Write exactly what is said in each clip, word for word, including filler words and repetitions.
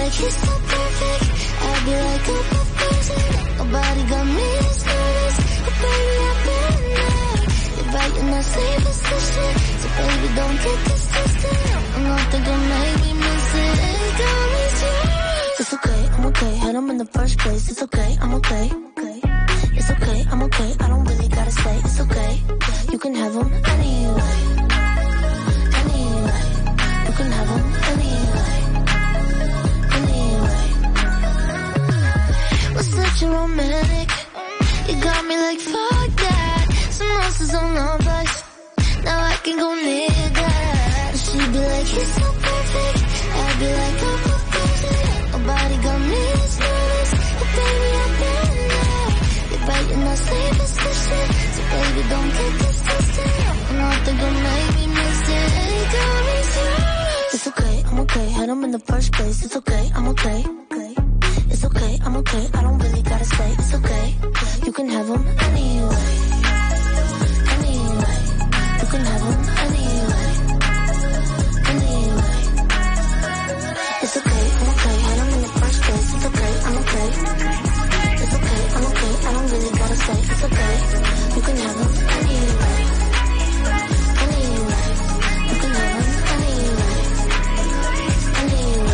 like he's so perfect. I'd be like, oh, perfect. Nobody got me this nervous. Oh, baby, I've been there. You're right in that same position. So, baby, don't get this twisted. I'm not thinking maybe miss it. Ain't got me serious. It's okay, I'm okay. Had him in the first place. It's okay, I'm okay. It's okay, I'm okay. I don't really gotta say it's okay. You can have him anyway. Anyway. You can have him anyway. Anyway. We're such a romantic. You got me like fuck that. Some else is on our bus. Now I can go near that. She'd be like, he's so perfect. I'd be like, oh, perfect. Nobody got me this nervous. Oh, baby, I've been there. You're right in that same position. So, baby, don't get this twisted. I'm not thinking maybe miss it. Ain't got me serious. It's okay, I'm okay. Had him in the first place. It's okay, I'm okay. It's okay, I'm okay. I don't really gotta say it's okay. You can have him anyway. Anyway. You can have him anyway. Anyway. It's okay, I'm okay. Had him in the first place. It's okay, I'm okay. It's okay, I'm okay. I don't really gotta say it's okay. You can have him anyway. Anyway. You can have him anyway. Anyway.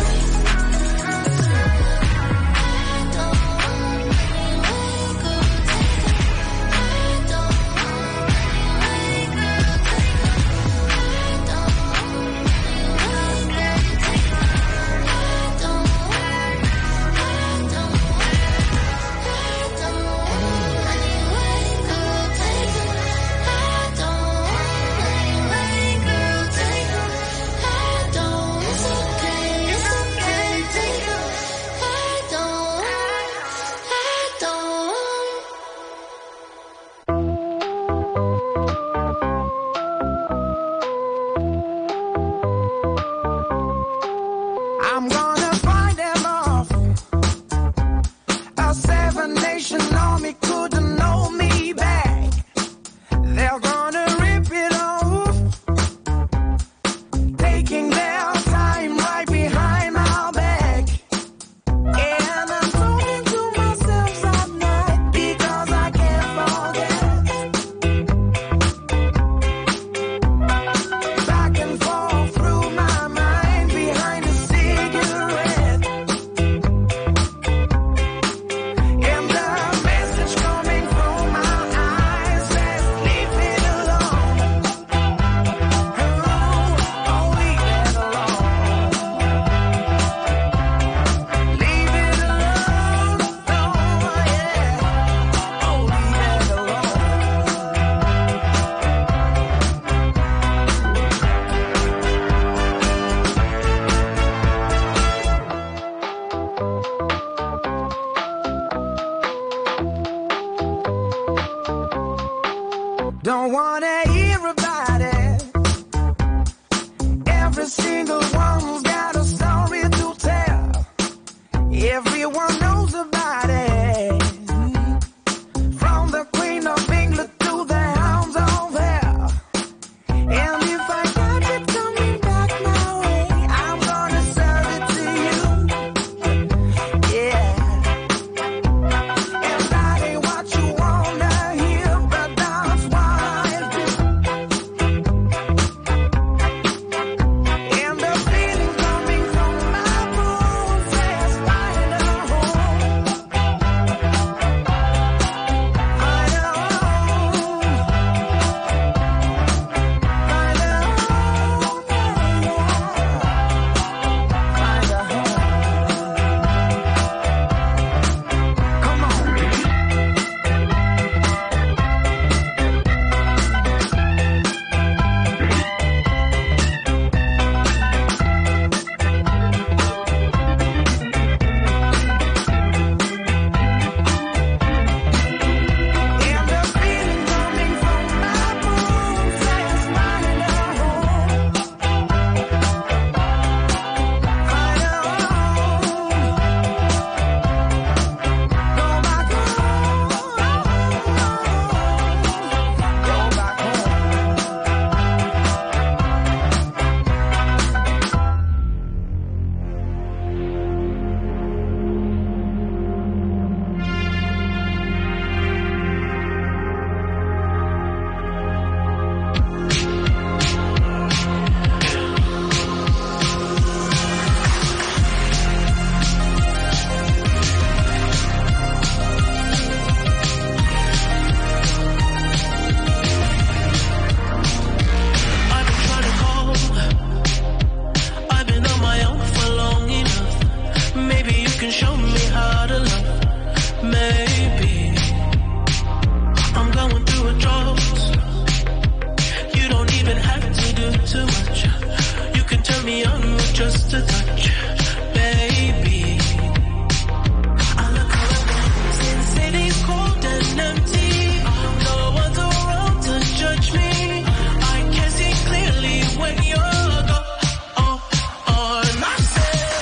just a touch, baby. I look around, since city's cold and empty, no one's around to judge me. I can see clearly when you're gone. Oh, oh, and I said,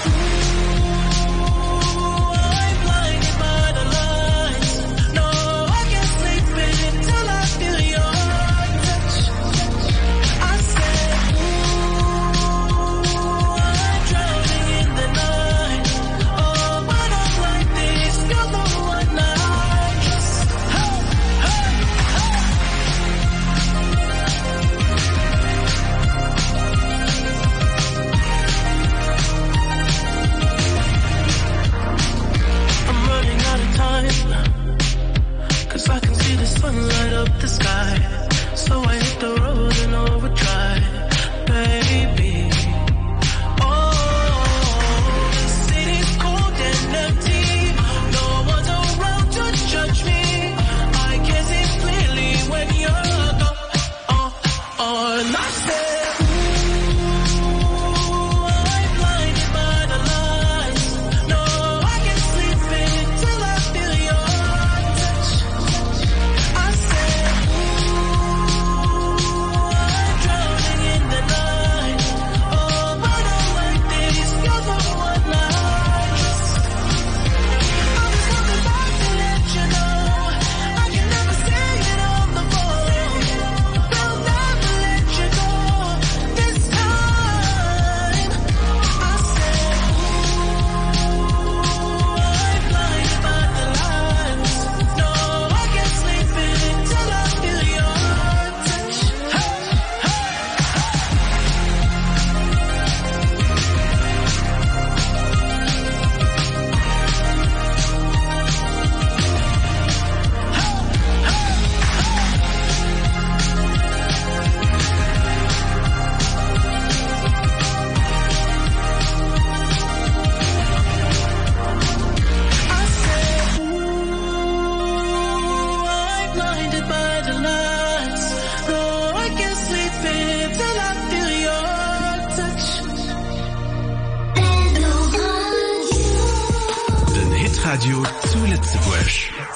ooh, I'm blinded by the lights. No, I can't sleep until I feel your touch. I said, ooh, I'm drowning in the night. Oh, but I'm like this, you're the one I trust. Hey, hey, hey. I'm running out of time, 'cause I can see the sun light up the sky. So I hit the road in overdrive, baby. Oh, the city's cold and empty. No one's around to judge me. I can see clearly when you're gone. Oh, oh, and I said, ooh, I'm blinded by the lights. No, I can't sleep until I feel your touch. I said, ooh, I'm drowning in the night. Oh, but I'm like this, you're the one I trust. I'm just coming back to let you know I can never say it on the phone. They'll never let you go this time. I said, ooh, I'm blinded by the lights. No, I can't sleep until I feel your touch. Hey, hey, I said, ooh, I'm blinded by the lights. No, I can't sleep until I feel your touch. Den Hitradio zu Lützebusch.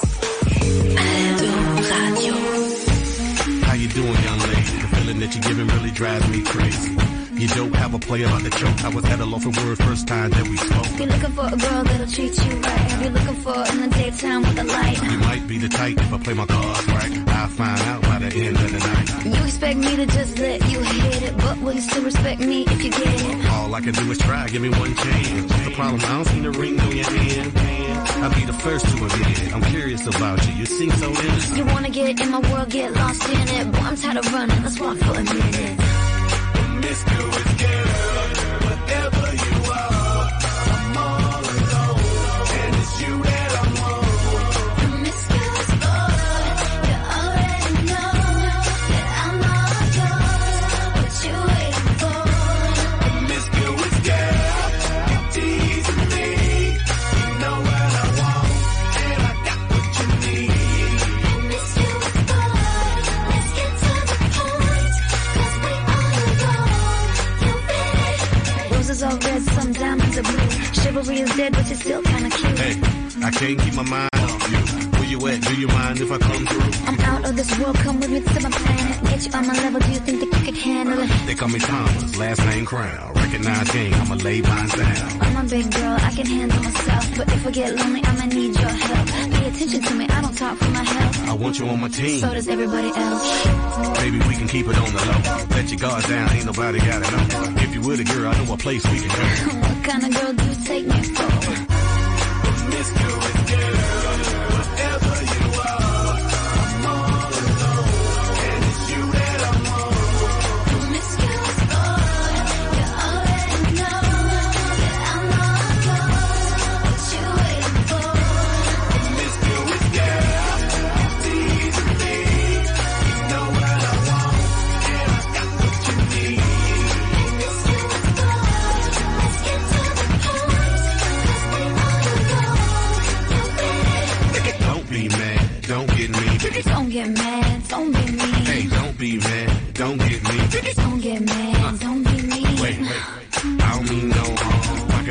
How you doing, young lady? The feeling that you're giving really drives me crazy. You don't have a player like the choke. I was at a loss for words first time that we spoke. You're looking for a girl that'll treat you right. You're looking for in the daytime with a light. You might be the type if I play my cards right. I'll find out by the end of the night. You expect me to just let you hit it, but will you still respect me if you get it? All I can do is try, give me one chance. What's the problem? I don't see the ring on your hand. I'll be the first to admit it. I'm curious about you. You seem so innocent. You wanna get in my world, get lost in it. Boy, I'm tired of running, let's walk for a minute. Promiscuous girl, whatever you are, I'm all alone, and it's you that I want. Promiscuous boy, you already know that I'm all yours. What you waiting for? Promiscuous girl, you teasing me. You know what I want, and I got what you need. Promiscuous boy, let's get to the point, 'cause we all know you ready. Roses are red, some diamonds are blue. Chivalry is dead, but you're still kinda cute. Hey, I can't keep my mind off you. Where you at? Do you mind if I come through? I'm out of this world, come with me to my planet. Get you on my level, do you think that you could handle it? They call me Thomas, last name Crown. Recognize game, I'ma lay mine down. I'm a big girl, I can handle myself. But if I get lonely, I'ma need your help. Pay attention to me, I don't talk for my health. I want you on my team. So does everybody else. Baby, we can keep it on the low. Let your guard down, ain't nobody gotta know. If you with a girl, I know a place we can go. What kind of girl do you take me for? Promiscuous girl, whatever you are, I'm all alone, and it's you that I want. Promiscuous boy, you already know that I'm all yours. What you waiting for? Promiscuous girl, you teasing me. You know what I want, and I got what you need. Promiscuous boy, let's get to the point, 'cause we all know you ready.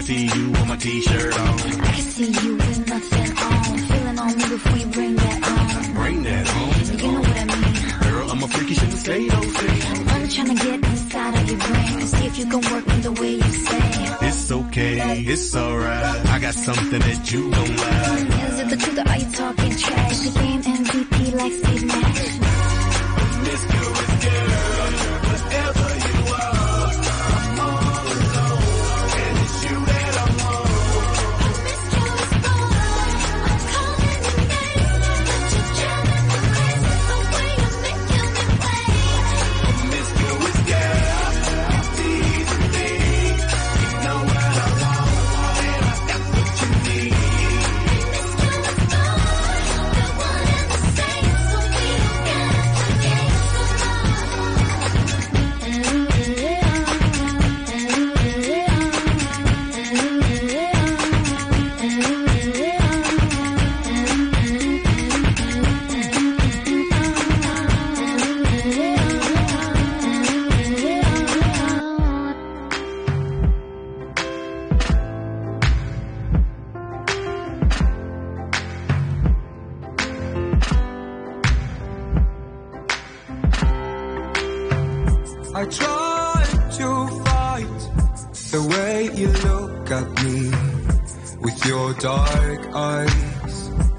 see you with my t-shirt on. I can see you with nothing on. Feeling on me before you bring that on. Bring that on. You know what I mean. Girl, I'm a freaky, shouldn't say those things. Only trying to get inside of your brain and see if you can work me the way you say. It's okay, it's alright. I got something that you don't like. Is it the truth or are you talking trash? The game M V P like Steve Nash. Miss Good girl, whatever you are, I'm all alone, and it's you that I want. Miss Good girl, you teasing me. You know what I want, and I got what you need. I try to fight the way you look at me with your dark eyes.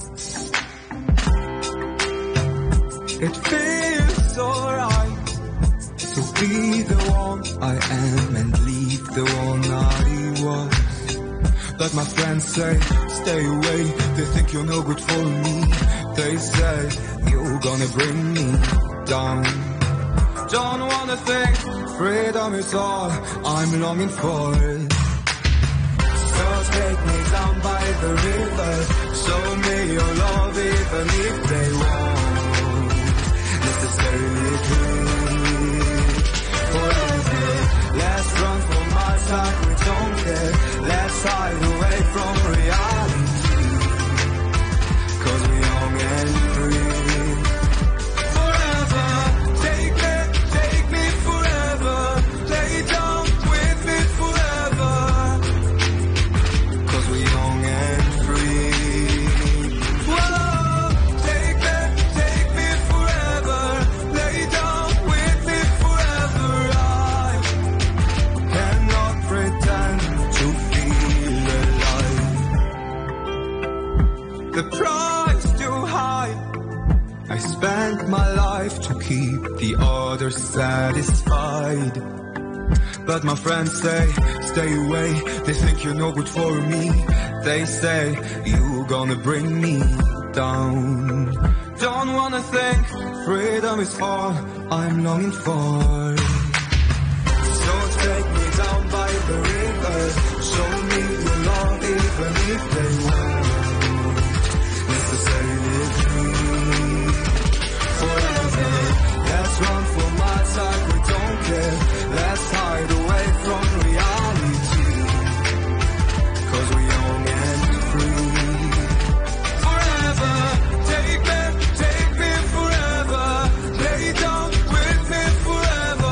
It feels alright to be the one I am and leave the one I was. But my friends say, stay away, they think you're no good for me. They say, you're gonna bring me down. Don't wanna think, freedom is all I'm longing for. So take me down by the river, show me your love even if they won't necessarily agree. Forever, let's run from my side, we don't care. Let's hide away from reality, cause we're young and free. Forever, take me. The price too high. I spent my life to keep the others satisfied. But my friends say, stay away. They think you're no good for me. They say, you're gonna bring me down. Don't wanna think, freedom is all I'm longing for. So take me down by the river, show me your love even if they won't necessarily agree. Forever, let's run for my side, we don't care. Let's hide away from reality, cause we're young and free. Forever, take me, take me forever. Lay down with me forever,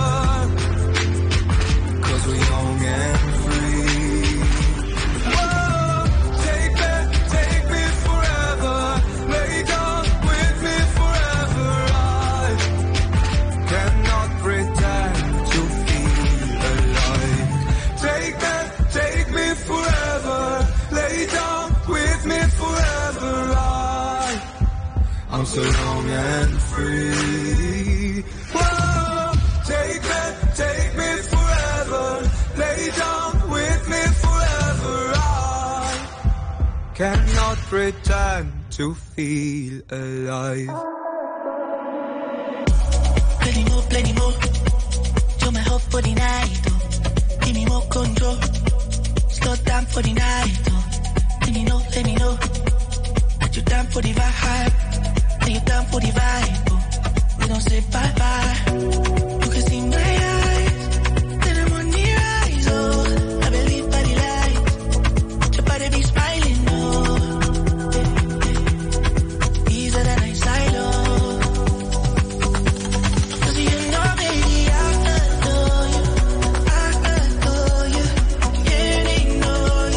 cause we're young and free. Whoa, take me, take me forever. Lay down with me forever. I cannot pretend to feel alive. Take me, take me forever. Lay down with me forever. I, I'm so young and free. Whoa, take me, take me forever. Lay down with me forever. I cannot pretend to feel alive. Plenty more, plenty more. You're my hope for the night, oh. Give me more control. Slow down for the night, oh. Let me know, let me know. That you down for the vibe. That you down for the vibe, oh. We don't say bye-bye. You can see my eyes. Then I'm on the rise, oh. I believe by the light. Your body be smiling, oh. Easier than I silo. Cause you know, baby, I adore you. I adore you. Can't ignore you.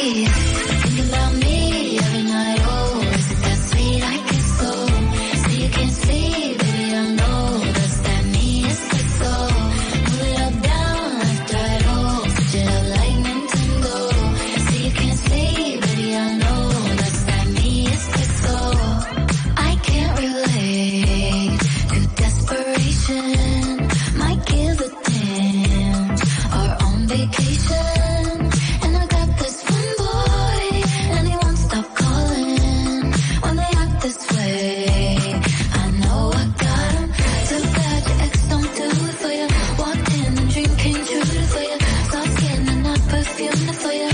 he's thinking about me every night. Oh, is it that sweet? I guess so. So you can't sleep, baby, I know. Does that mean it's good so? Move it up, down, left, right, oh. Switch it up like Nintendo. So you can't sleep, baby, I know. Does that mean it's good so? I can't relate to desperation. Might give a damn. Or on vacation. And I got this one boy, and he won't stop calling. When they act this way, I know I got him. Too bad your ex don't do it for you. Walked in and dream came true for you. Soft skin and not perfume for you.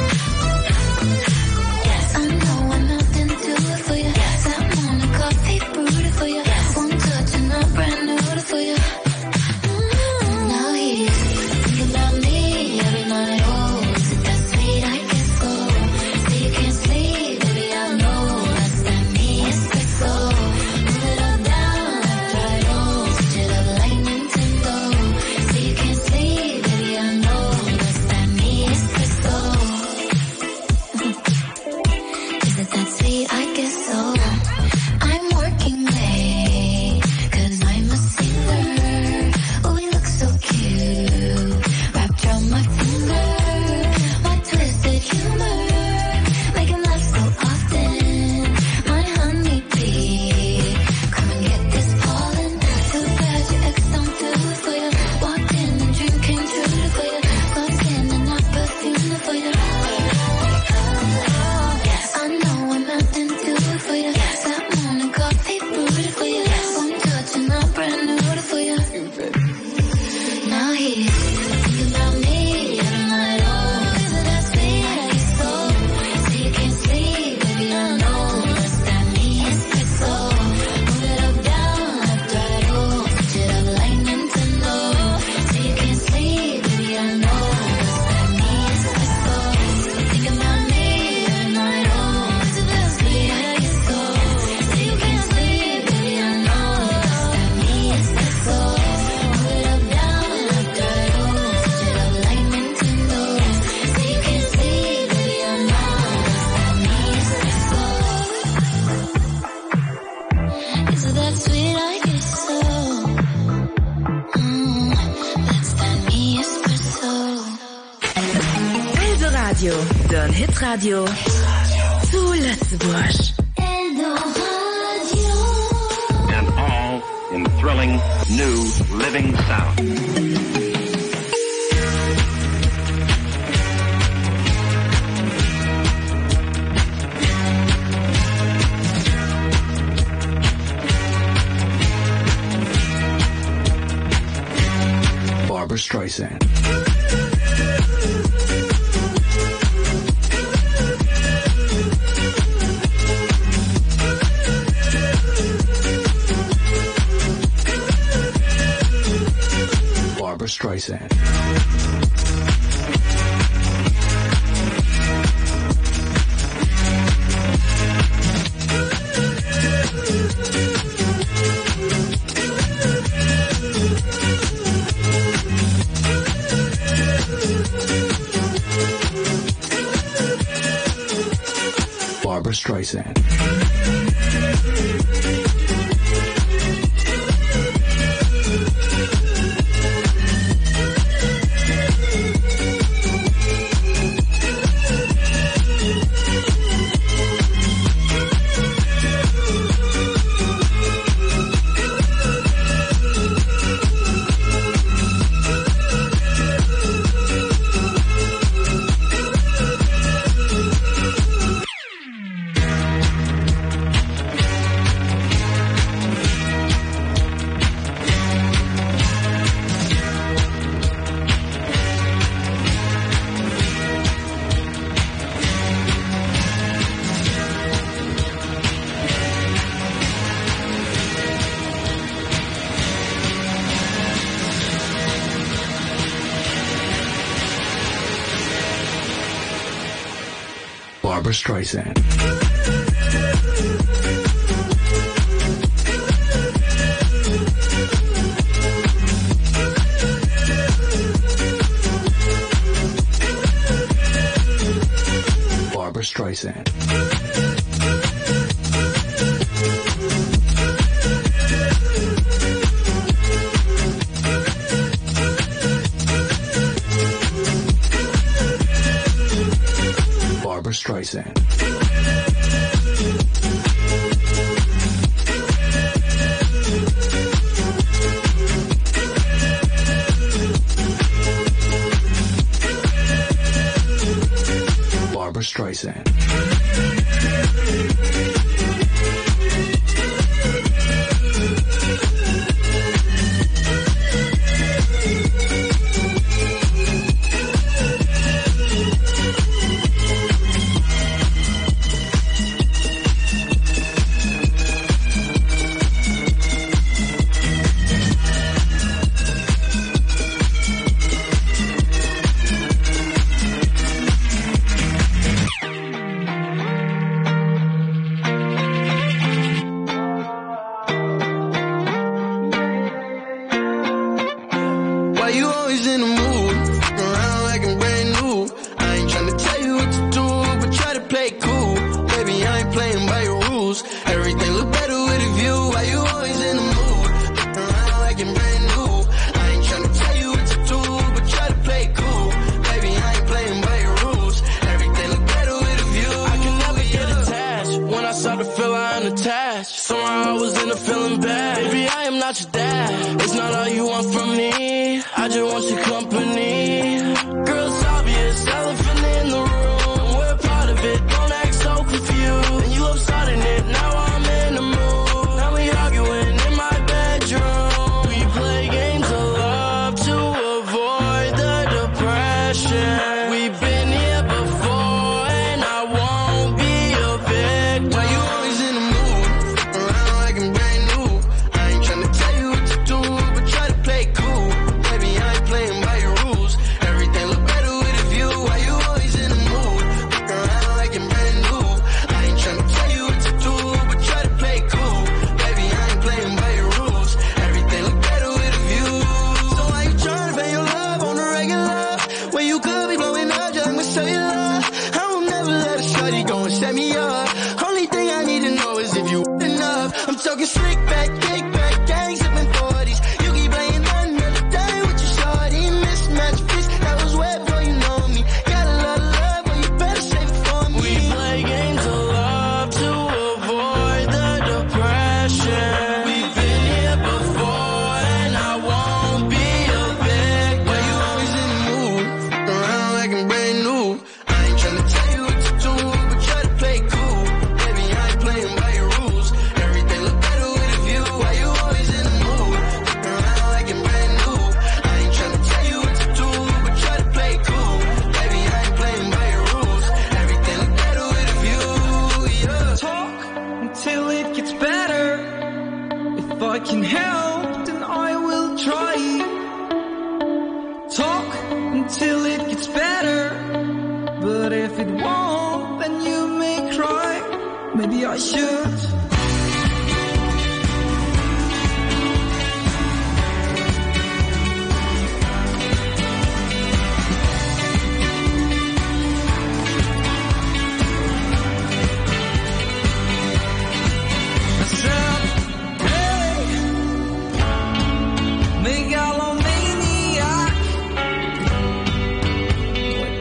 Yes, I know I'm not into it for you. That morning coffee brewed for you. One touch and I'm brand new for you. Now he's thinking about me every night. Oh, is it that sweet? I guess so. So you can't sleep, baby, I know. Does that mean it's good so? Move it up, down, left, right, oh. Switch it up like Nintendo. So you can't sleep, baby, I know. Does that mean it's good so? Is it that sweet? I guess so. I'm working late, cause I'm a singer. Oh, we look so cute, wrapped around my finger. My twisted humor, make him laugh so often. My honeybee, come and get this pollen. Too bad your ex don't do it for you. Walked in and dream came true for you. Soft skin and not perfume for you. I know I'm not into it for you. That morning coffee brewed for you. One touch and I'm brand new for you. Now he's thinking about me every night. Oh, is it that sweet? I guess so. So you can't sleep, baby, I know. Does that mean it's good so? Move it up, down, left, right, oh. Switch it up like Nintendo. So you can't sleep, baby, I know. Does that mean it's good so? Thinking about me every night. Oh, is it that sweet? I guess so. So you can't sleep, baby, I know. Does that mean it's good so? Move it up, down, left, right, oh. Switch it up like Nintendo. So you can't sleep, baby, I know. Does that mean it's good so? Is it that sweet? I guess so. Mm, that's that me espresso. Eldoradio, den Hitradio zu Lützeburg. Eldoradio. And all in thrilling, new, living sound. Barbara Streisand. Barbara Streisand. Barbara Streisand. Barbara Streisand. Barbra Streisand. Barbra Streisand. Barbra Streisand.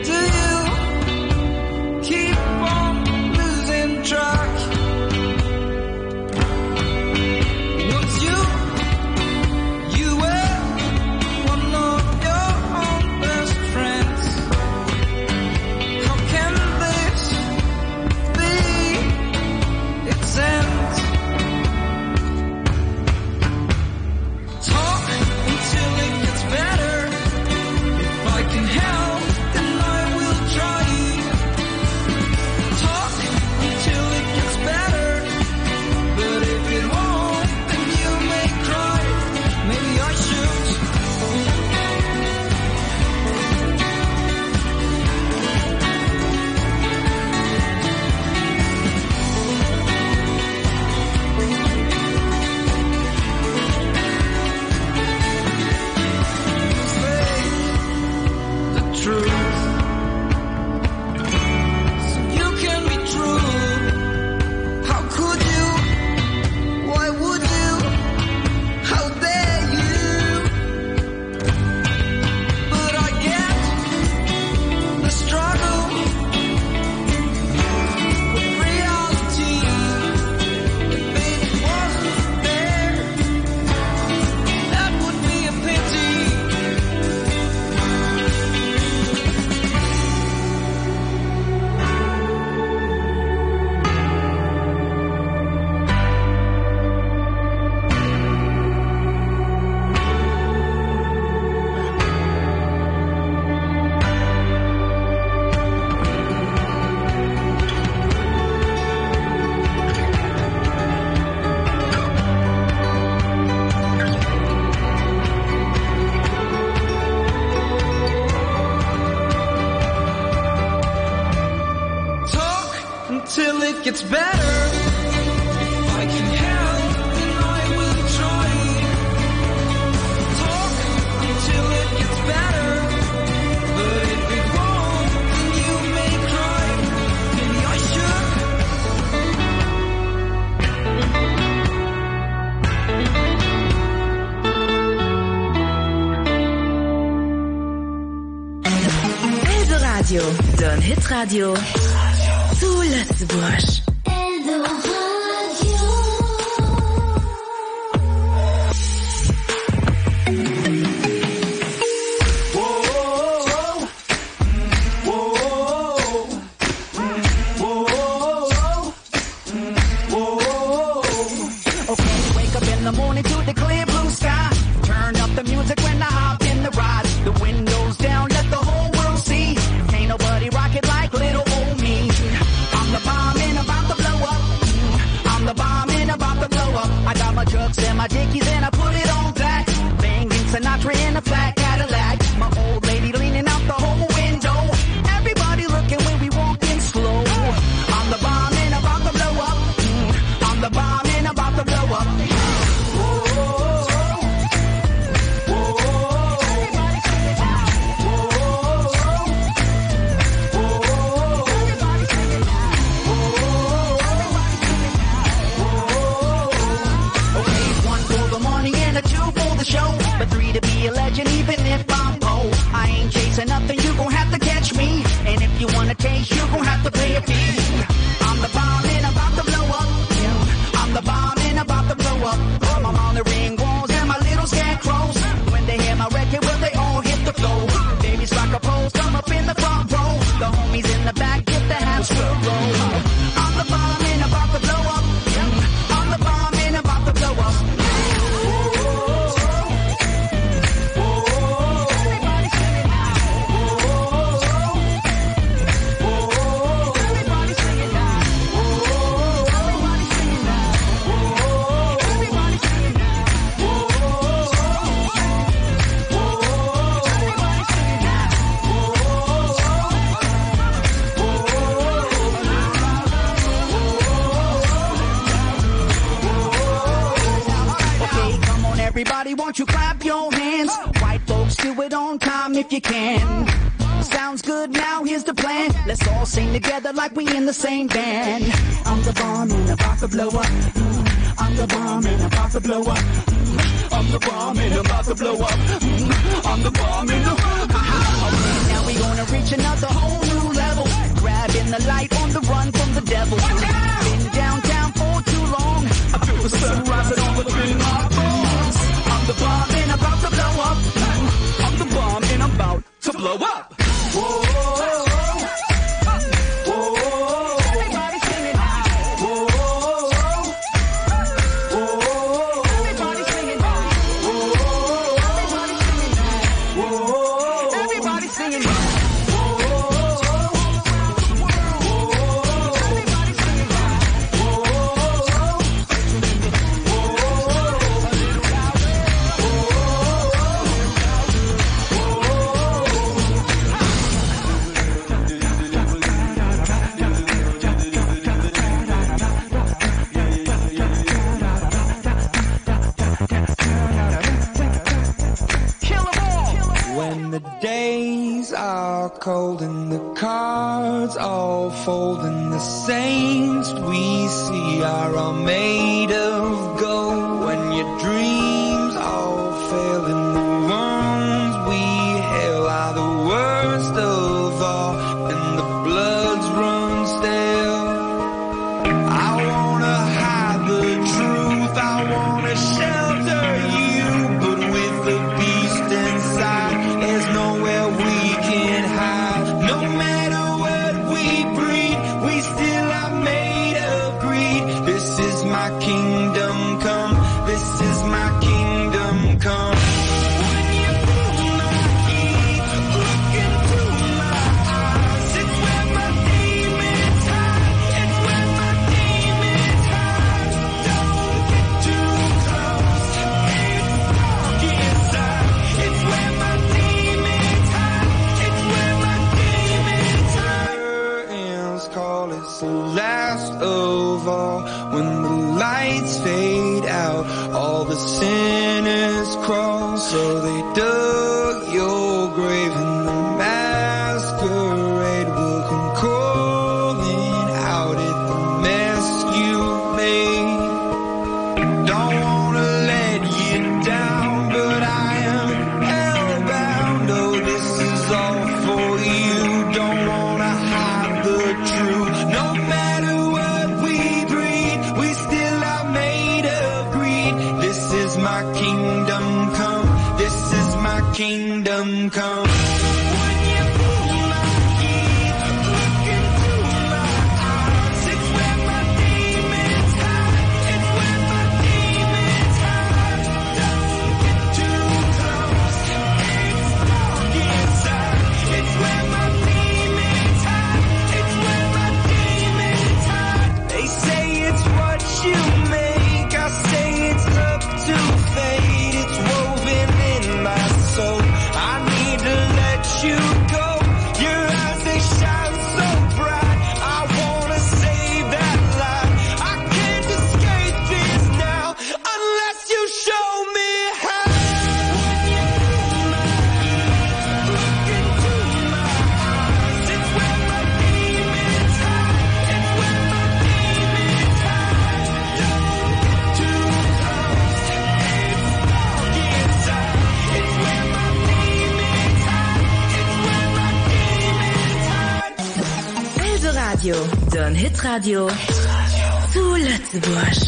Keep on losing track. until it gets better. If I can help, then I will try. Talk until it gets better. But if it won't, then you may cry. Maybe I should. Elbe Radio, Don Hit Radio. Zu Lützebusch. Elbe Radio. Okay, wake up in the morning to the clear blue sky. Turn up the music when I hop in the ride. The windows down, let the whole world see. Ain't nobody rock it like little old me. I'm the bomb and about to blow up. I'm the bomb and about to blow up. I got my trucks and my dickies and I put it on black. Banging Sinatra in a flat Cadillac. My old lady leaning out the whole window. Everybody looking when we walking slow. I'm the bomb and about to blow up. I'm the bomb and about to blow up. Show, but three to be a legend, even if I'm old. I ain't chasing nothing, you gon' have to catch me. And if you wanna taste, you gon' have to pay a fee. I'm the bomb and about to blow up. I'm the bomb and about to blow up. I'm on the ring walls and my little scarecrows. When they hear my record, well, they all hit the floor. Babies rock a pose, come up in the front row. The homies in the back get the hands to roll. I'm the bomb and about to blow up. I'm the bomb and about to blow up. Everybody, won't you clap your hands? White folks, do it on time if you can. Sounds good, now here's the plan. Let's all sing together like we in the same band. I'm the bomb and about to blow up. I'm the bomb and about to blow up. I'm the bomb and about to blow up. I'm the bomb and about to blow up. Now we gonna reach another whole new level. Grabbing the light on the run from the devil. Been downtown for too long. I feel the sun rising all within my bones. I'm the bomb and about to blow up. I'm the bomb and I'm about to blow up. Whoa. Cold and the cards all fold and the saints we see are all made of gold. When your dreams all fail and the wounds we hail are the worst of all and the bloods run stale. I wanna hide the truth, I wanna shelter you, but with the beast inside there's nowhere we can hide. No matter what we breed, we still are made of greed. This is my kingdom. all is the last of all. When the lights fade out, all the sinners crawl. So they dug your grave and the masquerade will come calling out at the mess you made. Don't wanna let you down, but I am hellbound. Oh, this is all for you. Don't wanna hide the truth. No matter what we breed, we still are made of greed. This is my kingdom come. This is my kingdom come. When you pull my key, look into my eyes. It's where my demons hide. It's where my demons hide. Don't get too close. It's dark inside. It's where my demons hide. It's where my demons hide. They say it's what you make. I say it's up to fate. It's woven in my soul. I need to let you go. Your eyes, they shine so bright. I wanna save that light. I can't escape this now unless you show me how. When you pull my key, look into my eyes. It's where my demons hide. It's where my demons hide. Don't get too close. It's dark inside. It's where my demons hide. It's where my demons hide. Eldoradio, Don Hitradio zu Lützeburg.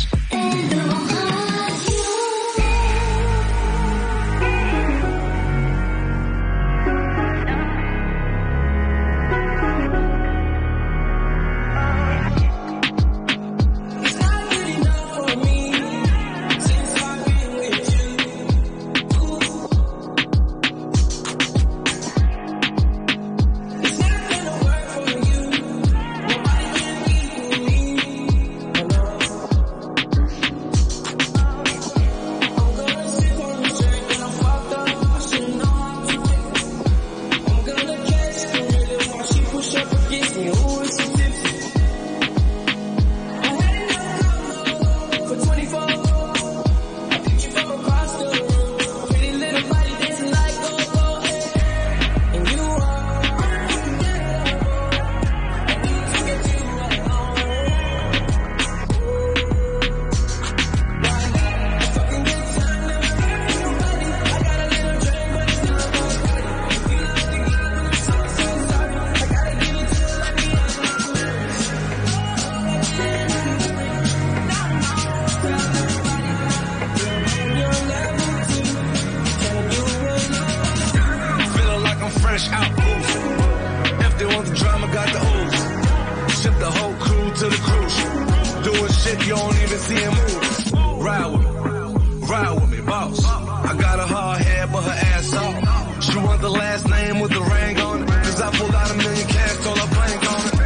Feeling like I'm fresh out boost. If they want the drama, got the ooze. Ship the whole crew to the cruise. Doing shit you don't even see him move. Ride with me, ride with me, boss. I got a hard head, but her ass off. She want the last name with the ring on it. Cause I pulled out a million cash, told her blank on it.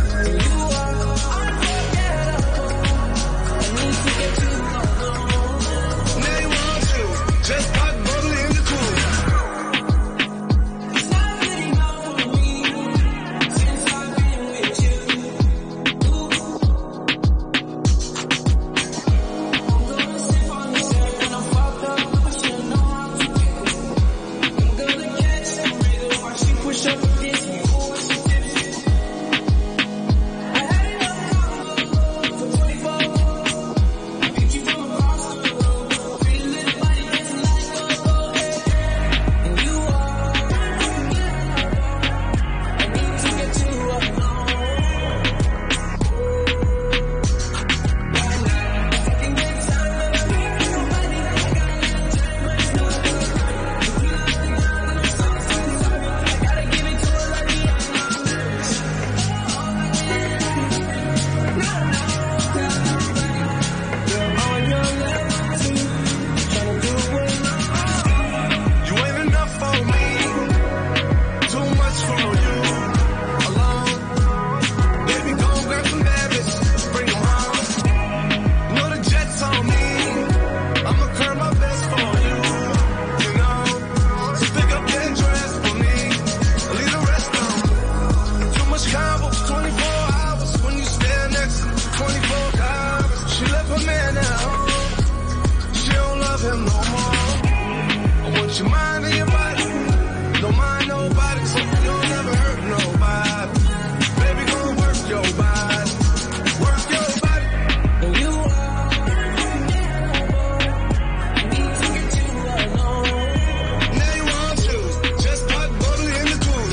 Now you want you, just pop bubbly in the cool. Put your mind in your body. Don't mind nobody, so you'll never hurt nobody. Baby, gon' work your body. Work your body. And you are. Need to get you alone. Now you want to. Just put butter in the tube.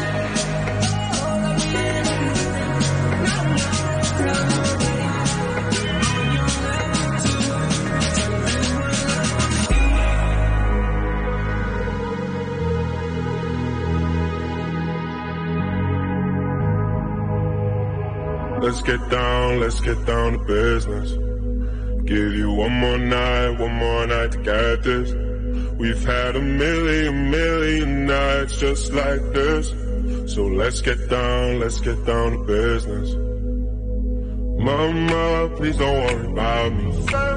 Let's get down, let's get down to business. Give you one more night, one more night to get this. We've had a million, million nights just like this. So let's get down, let's get down to business. Mama, please don't worry about me.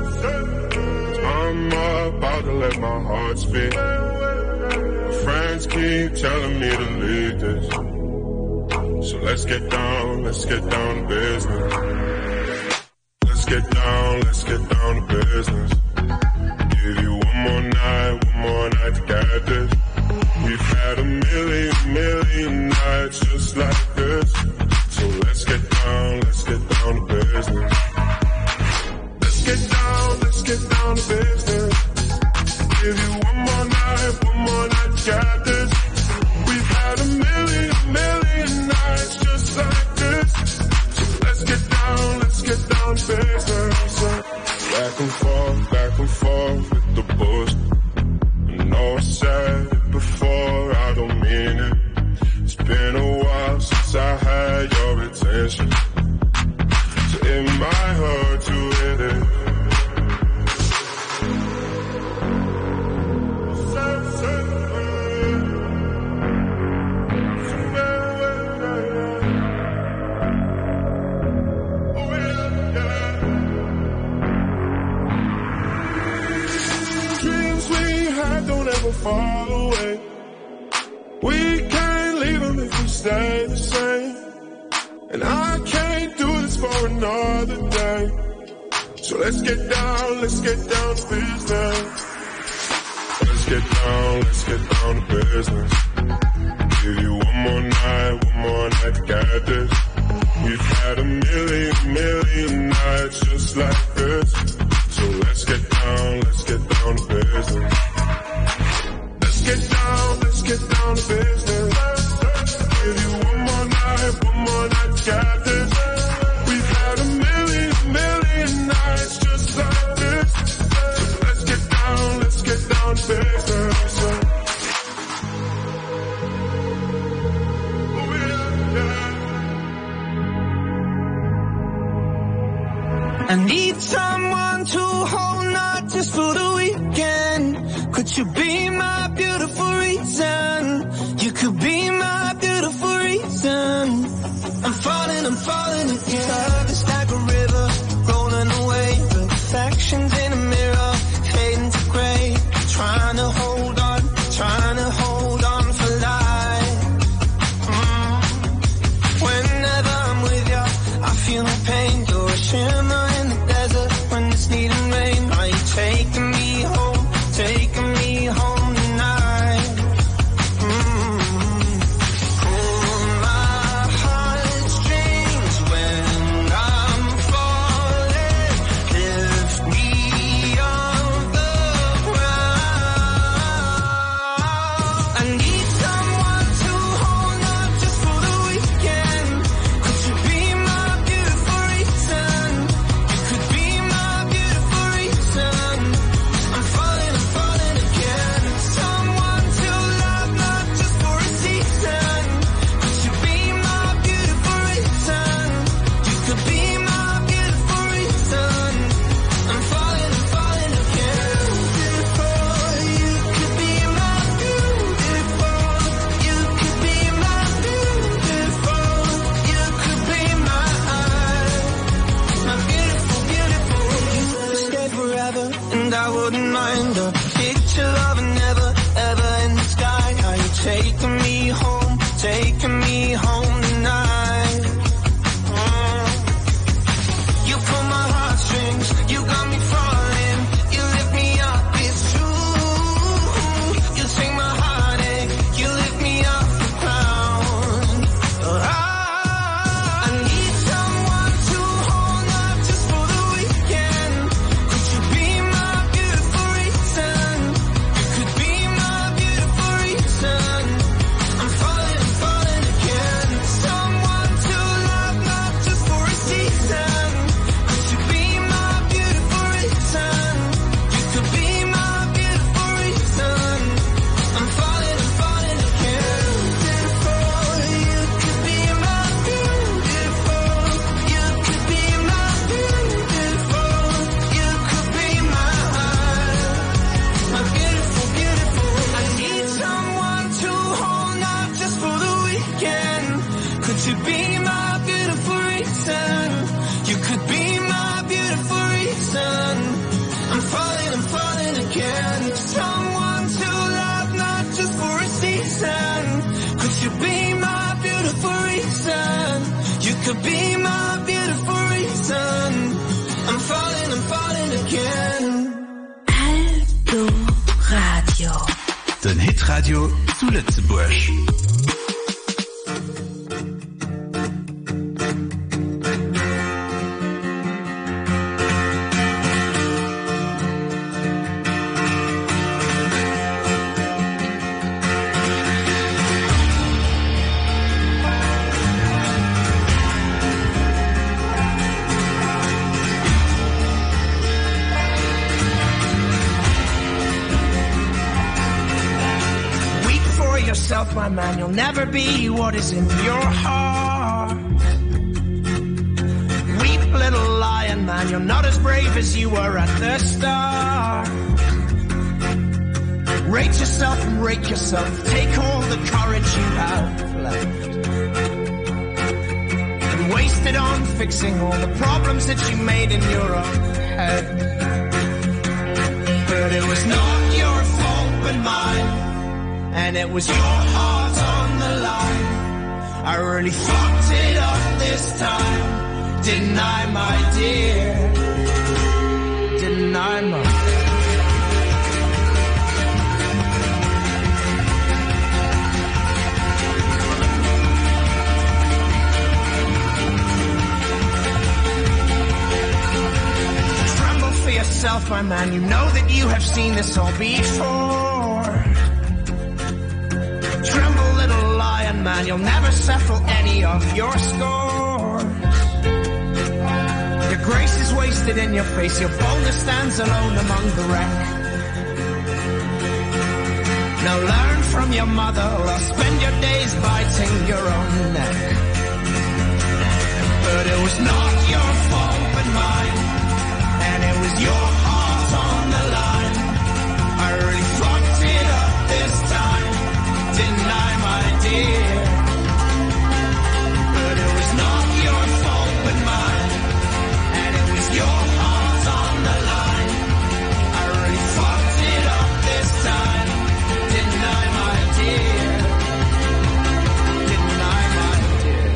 I'm about to let my heart speak. My friends keep telling me to leave this. So let's get down, let's get down to business. Let's get down, let's get down to business. Give you one more night, one more night to get this. We've had a million, million nights just like this. So let's get down, let's get down to business. Let's get down, let's get down to business. Give you one more night, one more night to get this. We've had a million, million nights just like this. So let's get down, let's get down to business. Back and forth, back and forth with the bullshit. I know I said it before, I don't mean it. It's been a while since I had your attention. So it might hurt to hit it. Don't ever fall away. We can't leave them if we stay the same. And I can't do this for another day. So let's get down, let's get down to business. Let's get down, let's get down to business. Give you one more night, one more night to get this. We've had a million, million nights just like this. So let's get down, let's get down to business. Let's get down, let's get down to business. Give you one more night, one more night to get this. We've had a million, million nights just like this. So let's get down, let's get down to business. Oh yeah, yeah. I need someone to hold, not just for the weekend. Could you be my beautiful reason? You could be my beautiful reason. I'm falling, I'm falling again. Love is like a river, rolling away. Reflections in a mirror, fading to gray. Trying to hold on, trying to hold on for life. Mm. Whenever I'm with you, I feel no pain. You're a shimmer in the desert when it's needing rain. Are you taking me home, taking me home tonight? Mm-hmm. Pull my heartstrings when I'm falling. Lift me off the ground. I need someone to hold, not just for the weekend. Could you be my beautiful reason? Hitradio zu Lützeburg. My man, you'll never be what is in your heart. Weep, little lion man, you're not as brave as you were at the start. Rate yourself and rake yourself, take all the courage you have left and waste it on fixing all the problems that you made in your own head. But it was not your fault but mine, and it was your heart on the line. I really fucked it up this time, didn't I, my dear? Didn't I, my dear? Tremble for yourself, my man, you know that you have seen this all before. Tremble, little lion man, you'll never settle any of your scores. Your grace is wasted in your face, your boldness stands alone among the wreck. Now learn from your mother, or spend your days biting your own neck. But it was not your fault but mine, and it was your heart on the line. I really fucked it up this time, didn't I, my dear? But it was not your fault but mine, and it was your heart on the line. I really fucked it up this time, didn't I, my dear? Didn't I, my dear?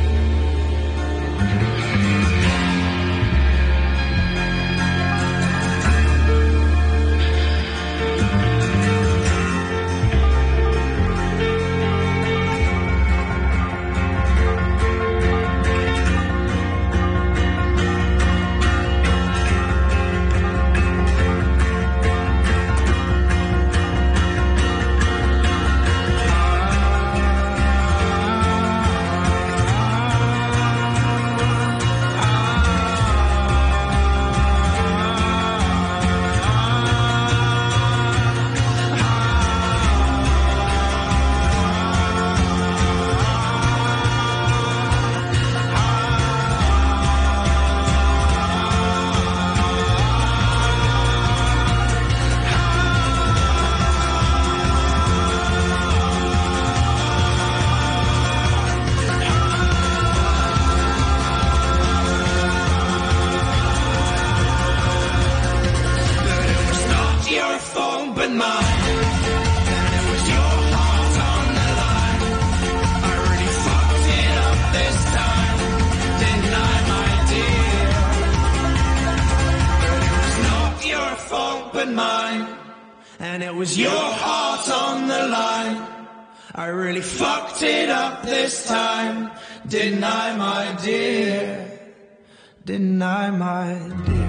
And it was your heart on the line. I really fucked it up this time, didn't I, my dear? Didn't I, my dear?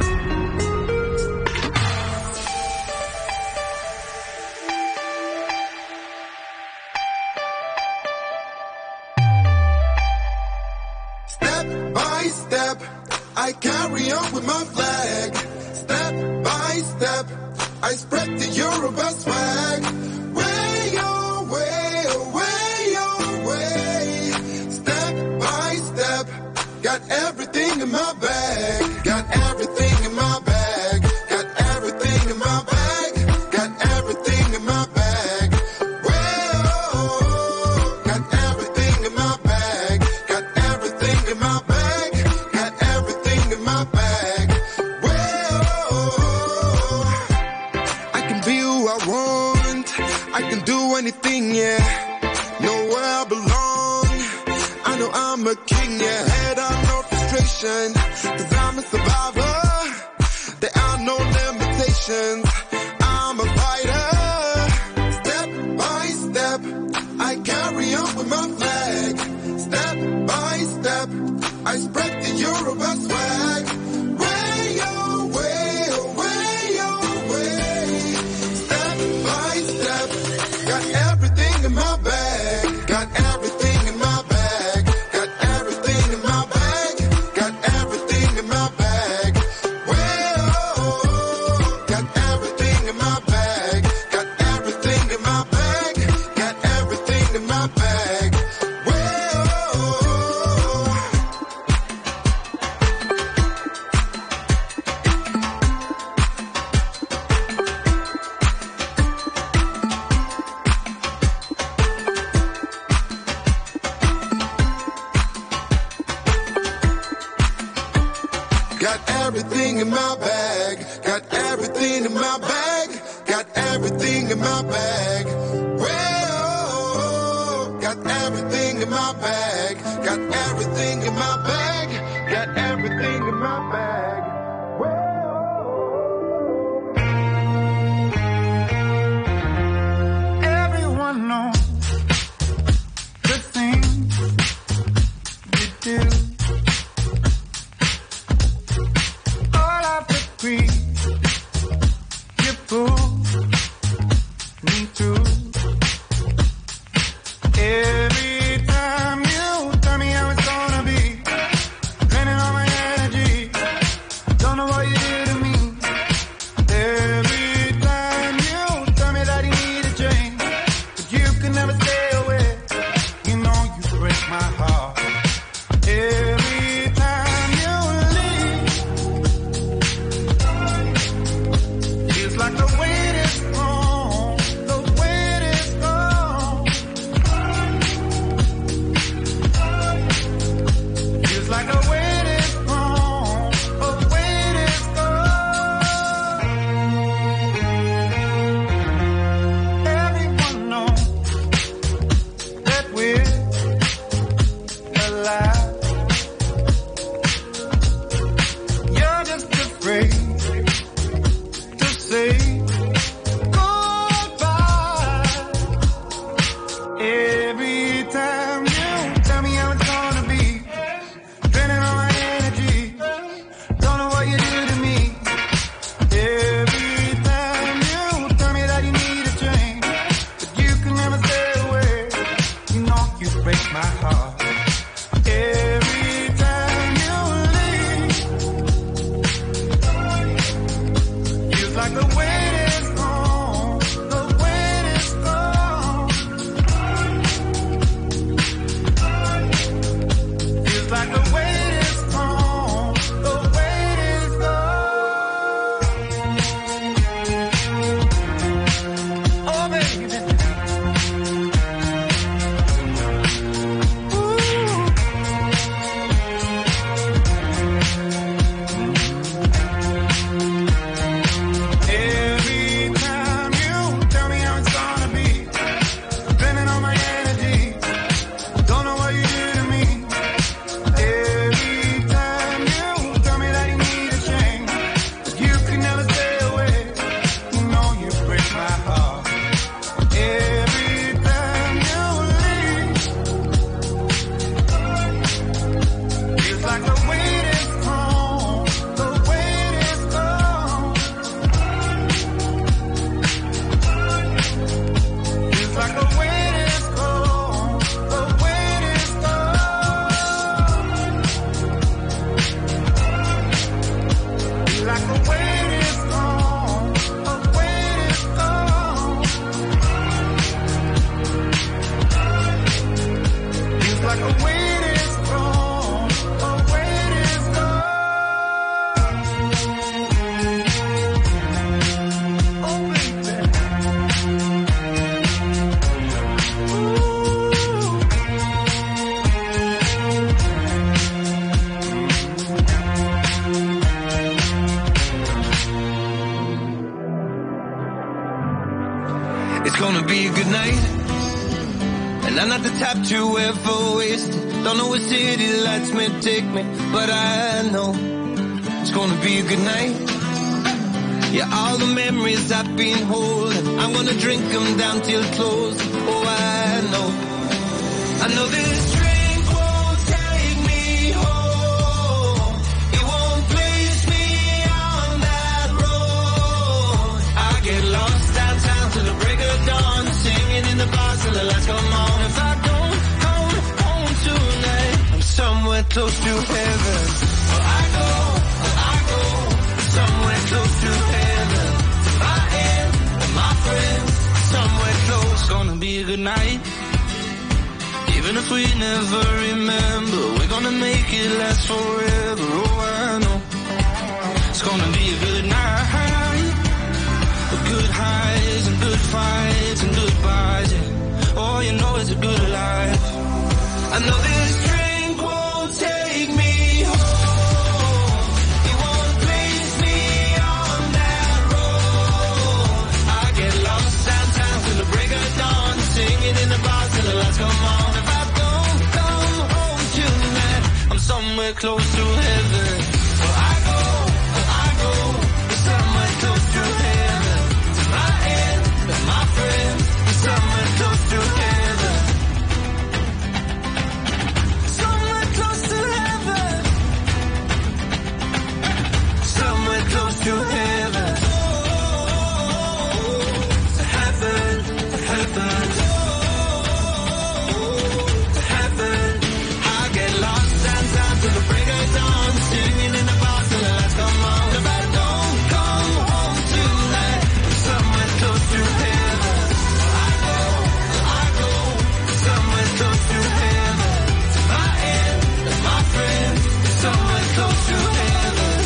Step by step, I carry on with my flag. Step by step, I spread the Yoruba swag. Way away, way away. Step by step, got everything in my bag. Got everything in my bag. Got everything in my bag. Got everything in my bag. Whoa, got everything in my bag. Got everything in my bag. Got everything in my bag. I can do anything, yeah. Know where I belong. I know I'm a king, yeah. Head on no frustration, cause I'm a survivor. There are no limitations. I'm a fighter. Step by got everything in my bag, got everything in my bag, got everything in my bag. Well, got everything in my bag, got everything in my bag, got everything in my bag. Everyone knows the things you do. All of the greed you pull me through. Every time you tell me how it's gonna be, draining all my energy. Don't know what you do to me. Every time you tell me that you need a change, but you can never stay away. You know you break my heart. Every time you leave, feels like the weight is gone. The weight is gone. Feels like the weight is gone. The weight is gone. Everyone knows that we're alive. You're just afraid to say goodbye. Every time you tell me how it's gonna be, draining all my energy. Don't know what you do to me. Every time you tell me that you need a change, but you can never stay away. You know you break my heart. Every time you leave, feels like the weight is gone. The weight is gone. Feels like the weight is gone. The weight is gone. Oh baby, every time you tell me how it's gonna be, spending all my energy. Don't know what you do to me. Every time you tell me that you need a change, but you can never stay away. You know you break my heart. Every time you leave, feels like the weight is gone. The weight is gone. Feels like the weight is gone. The weight is gone. Feels like the weight is gone. The weight is gone. Feels like the weight is gone. The weight is gone. Oh baby. It's gonna be a good night, and I'm not the type to ever waste it. Don't know what city lights may take me, but I know it's gonna be a good night. Yeah, all the memories I've been holding, I'm gonna drink them down till close. Oh, I know, I know this drink won't take me home. It won't place me on that road. I get lost downtown till the break of dawn, singing in the bars till the lights come on. If I don't come home tonight, I'm somewhere close to heaven. Oh, I go, oh, I go, somewhere close to heaven. I am my friends, somewhere close. Gonna be a good night, even if we never remember. We're gonna make it last forever. Oh, I know it's gonna be a good night. Good highs and good fights and goodbyes, yeah. Oh, you know it's a good life. I know this drink won't take me home. It to heaven. Heaven, heaven, heaven. I get lost and down to the break of dawn, singing in the bar till the lights come on. If I don't come home tonight, somewhere close to heaven. I go, I go, somewhere close to heaven. My end, my friend, somewhere close to heaven.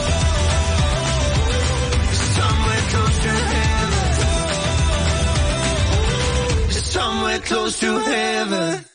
Somewhere close to heaven. Somewhere close to heaven.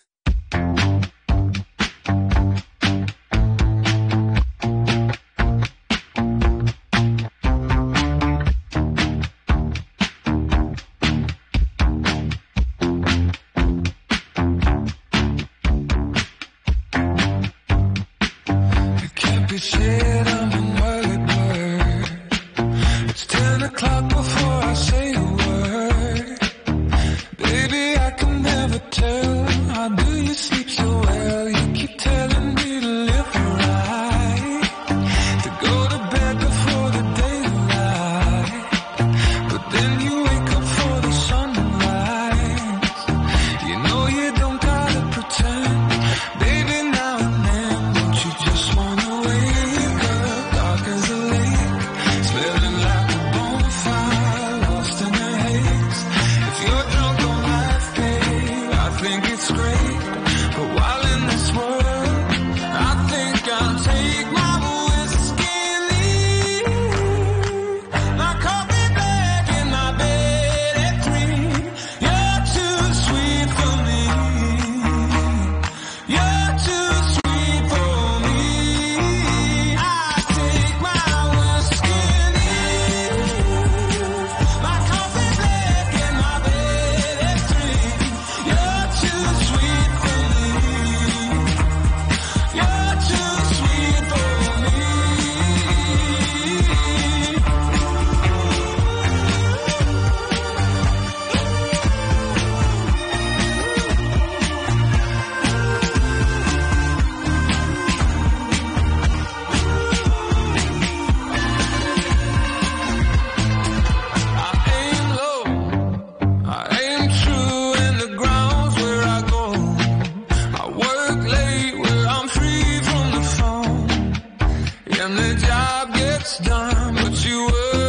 It can't be said I'm an early bird. It's ten o'clock before I say a word. Baby, I can never tell. How do you sleep so well? You keep telling me to live right, to go to bed before the daylight. But then you wake up for the sunrise. You know you don't gotta pretend. Baby, now and then, don't you just wanna wake up dark as a lake, smelling like a bonfire, lost in the haze. If you're drunk on life, babe, I think it's great. But while in this world, I think I'll take my whiskey and leave. My coffee bag in my bed at three. You're too sweet for me. You're too sweet for me. I take my whiskey and leave. My coffee bag in my bed at three. You're too sweet for me. You're too sweet for me. I aim low, I aim true in the grounds where I go. I work late where I'm free from the phone, and the job gets done, but you work